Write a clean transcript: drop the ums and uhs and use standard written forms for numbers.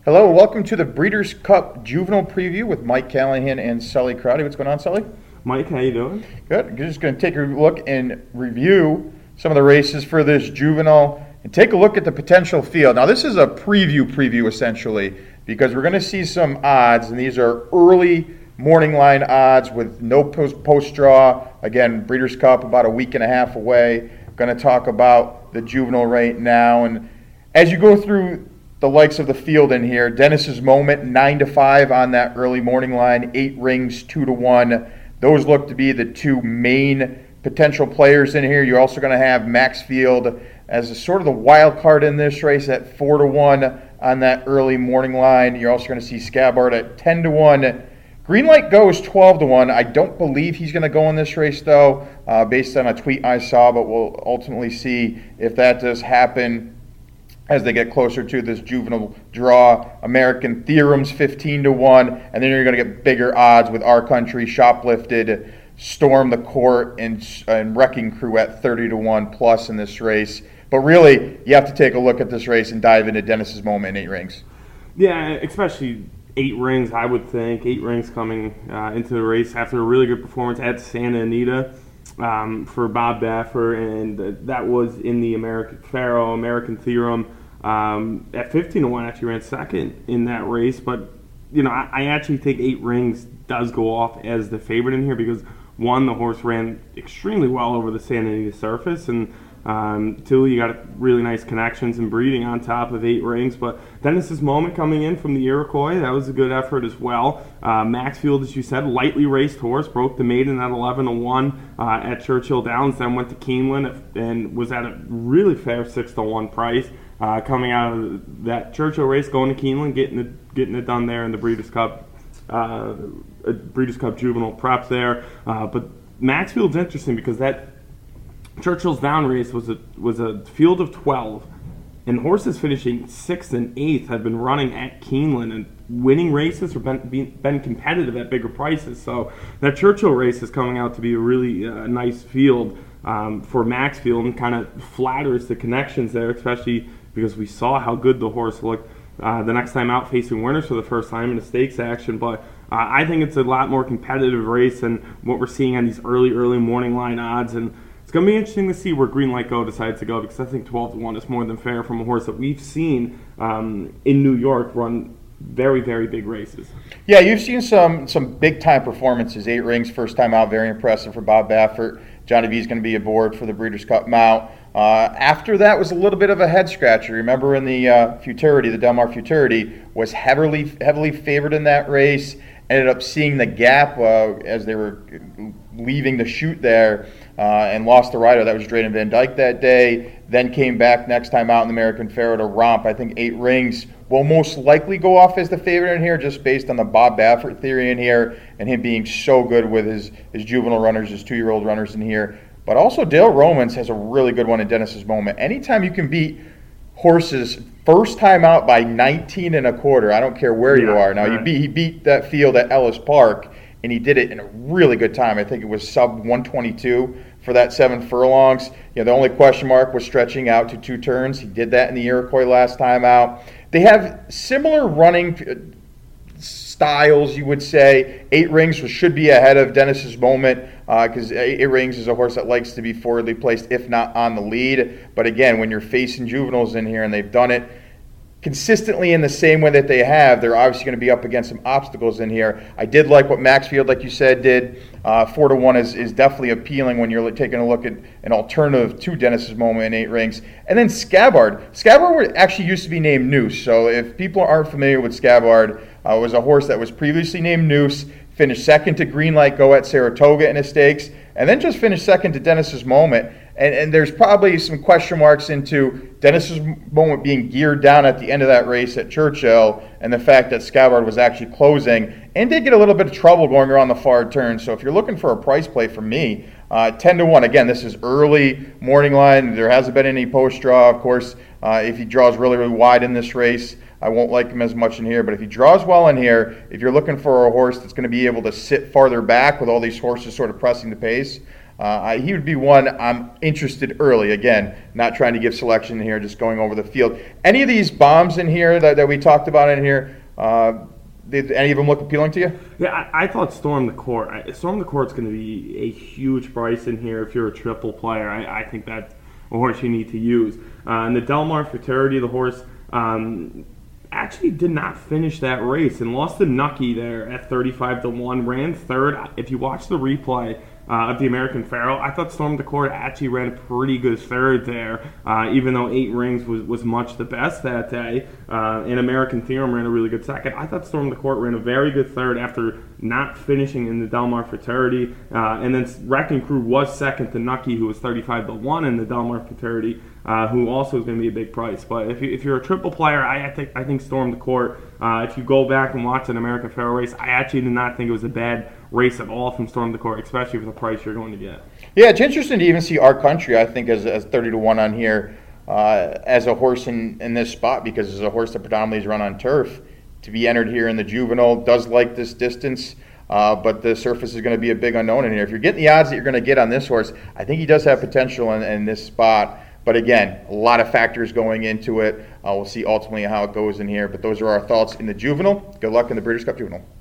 Hello, welcome to the Breeders' Cup Juvenile Preview with Mike Callahan and Sully Crowdy. What's going on, Sully? Mike, how you doing? Good. We're just going to take a look and review some of the races for this juvenile and take a look at the potential field. Now, this is a preview essentially because we're going to see some odds, and these are early morning line odds with no post draw. Again, Breeders' Cup about a week and a half away. Going to talk about the juvenile right now, and as you go through the likes of the field in here, Dennis's Moment 9-5 on that early morning line, 8 Rings 2-1. Those look to be the two main potential players in here. You're also going to have Maxfield as a sort of the wild card in this race at 4-1 on that early morning line. You're also going to see Scabard at 10-1. Greenlight Go is 12-1. I don't believe he's going to go in this race though, based on a tweet I saw, but we'll ultimately see if that does happen as they get closer to this juvenile draw. American Theorem's 15-1, and then you're going to get bigger odds with Our Country, Shoplifted, Storm the Court, and Wrecking Crew at 30-1 plus in this race. But really, you have to take a look at this race and dive into Dennis's Moment in 8 Rings. Yeah, especially 8 Rings, I would think. 8 Rings coming into the race after a really good performance at Santa Anita for Bob Baffert, and that was in the American Theorem. At 15-1, actually ran second in that race, but I actually think 8 Rings does go off as the favorite in here because one, the horse ran extremely well over the Santa Anita surface, and two, you got really nice connections and breeding on top of 8 Rings. But Dennis's Moment coming in from the Iroquois, that was a good effort as well. Maxfield, as you said, lightly raced horse, broke the maiden at 11-1 at Churchill Downs, then went to Keeneland and was at a really fair 6-1 price. Coming out of that Churchill race, going to Keeneland, getting it done there in the Breeders' Cup Juvenile Prep there. But Maxfield's interesting because that Churchill's Down race was a field of 12, and horses finishing 6th and 8th have been running at Keeneland and winning races or been competitive at bigger prices. So that Churchill race is coming out to be a really nice field for Maxfield, and kind of flatters the connections there, especially because we saw how good the horse looked the next time out facing winners for the first time in a stakes action. But I think it's a lot more competitive race than what we're seeing on these early morning line odds. And it's going to be interesting to see where Greenlight Go decides to go, because I think 12-1 is more than fair from a horse that we've seen in New York run very, very big races. Yeah, you've seen some big-time performances. 8 Rings, first time out, very impressive for Bob Baffert. Johnny V is going to be aboard for the Breeders' Cup mount. After that was a little bit of a head-scratcher. Remember in the Futurity, the Del Mar Futurity was heavily favored in that race. Ended up seeing the gap as they were leaving the chute there and lost the rider. That was Drayden Van Dyke that day. Then came back next time out in the American Pharoah to romp. I think 8 Rings will most likely go off as the favorite in here, just based on the Bob Baffert theory in here and him being so good with his juvenile runners, his 2-year-old runners in here. But also Dale Romans has a really good one in Dennis's Moment. Anytime you can beat horses first time out by 19 1/4, I don't care where you are. Now he beat that field at Ellis Park, and he did it in a really good time. I think it was sub 122 for that 7 furlongs. The only question mark was stretching out to 2 turns. He did that in the Iroquois last time out. They have similar running styles, you would say. 8 Rings should be ahead of Dennis's Moment because 8 Rings is a horse that likes to be forwardly placed, if not on the lead. But again, when you're facing juveniles in here and they've done it consistently in the same way that they have, they're obviously going to be up against some obstacles in here. I did like what Maxfield, like you said, did. 4-1 is definitely appealing when you're taking a look at an alternative to Dennis's Moment in 8 Rings. And then Scabard. Scabard actually used to be named Noose. So if people aren't familiar with Scabard, it was a horse that was previously named Noose, finished second to Greenlight Go at Saratoga in a stakes, and then just finished second to Dennis's Moment. And there's probably some question marks into Dennis's Moment being geared down at the end of that race at Churchill, and the fact that Scabard was actually closing and did get a little bit of trouble going around the far turn. So if you're looking for a price play from me, 10-1. Again, this is early morning line. There hasn't been any post draw. Of course, if he draws really wide in this race, I won't like him as much in here. But if he draws well in here, if you're looking for a horse that's going to be able to sit farther back with all these horses sort of pressing the pace, He would be one I'm interested early. Again, not trying to give selection here, just going over the field. Any of these bombs in here that we talked about in here, did any of them look appealing to you? Yeah, I thought Storm the Court. Storm the Court's going to be a huge price in here if you're a triple player. I think that's a horse you need to use. And the Del Mar Futurity, the horse, actually did not finish that race and lost to Nucky there at 35-1. Ran third. If you watch the replay of the American Pharoah, I thought Storm the Court actually ran a pretty good third there, even though 8 Rings was much the best that day. And American Theorem ran a really good second. I thought Storm the Court ran a very good third after not finishing in the Del Mar Futurity. And then Wrecking Crew was second to Nucky, who was 35-1 in the Del Mar Futurity, who also is going to be a big price. But if you're a triple player, I think Storm the Court. If you go back and watch an American Pharoah race, I actually did not think it was a bad race at all from Storm the Court, especially for the price you're going to get. Yeah, it's interesting to even see Our Country, I think, as 30-1 on here as a horse in this spot, because it's a horse that predominantly is run on turf. To be entered here in the juvenile, does like this distance, but the surface is going to be a big unknown in here. If you're getting the odds that you're going to get on this horse, I think he does have potential in this spot. But again, a lot of factors going into it. We'll see ultimately how it goes in here. But those are our thoughts in the juvenile. Good luck in the Breeders' Cup Juvenile.